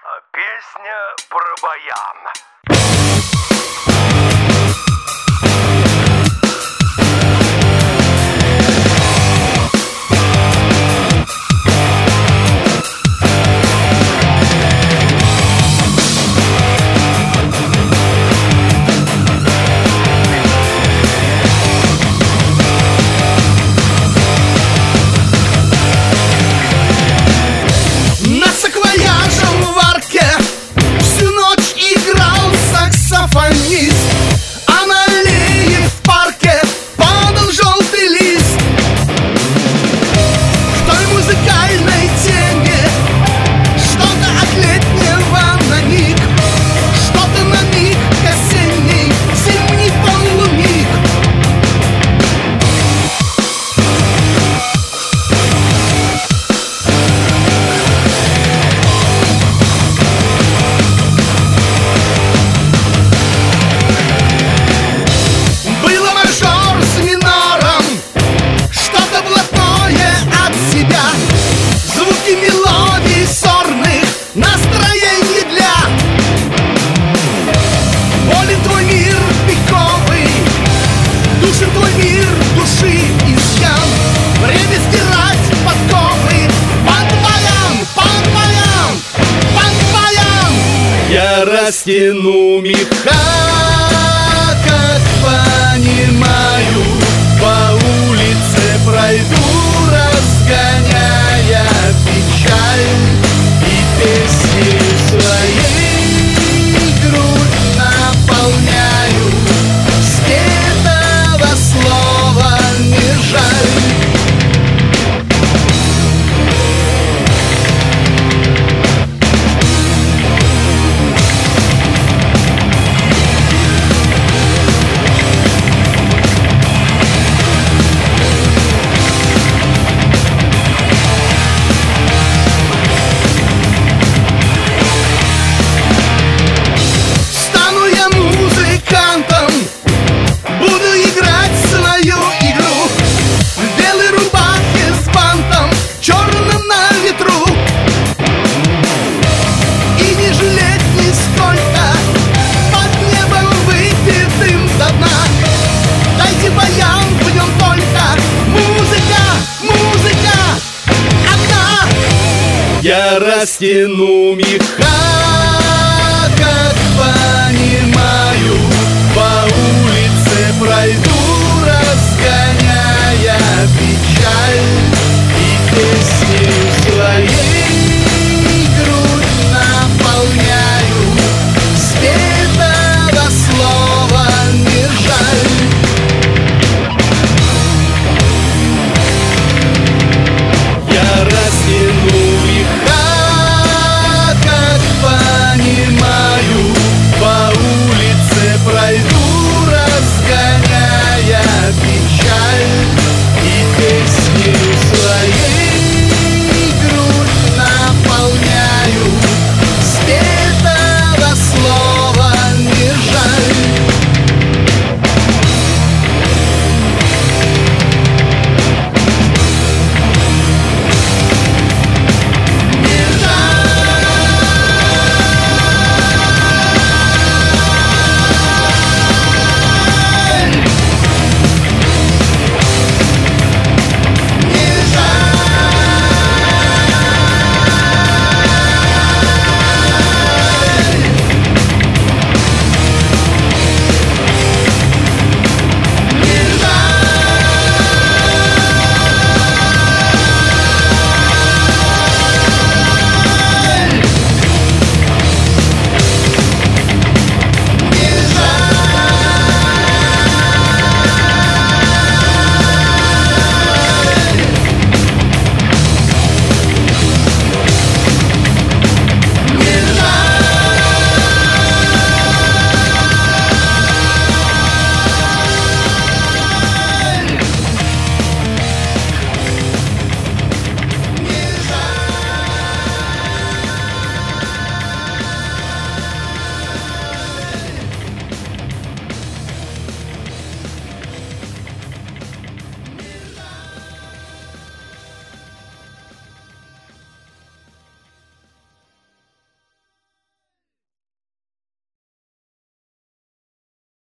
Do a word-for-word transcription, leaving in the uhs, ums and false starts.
Песня про баян. А на аллее в парке падал желтый лист. В той музыкальной теме что-то от летнего на миг, что-то на миг к осенней, зимний полумиг. Настроение для волен твой мир пиковый, душен твой мир души изъян. Время стирать подковы. Пан-баян, пан-баян, пан-баян. Я растяну меха, как понимаю, по улице пройду, разгоняя печаль. Песней своей грудь наполняю, спетого слова не жаль. Я растяну меха.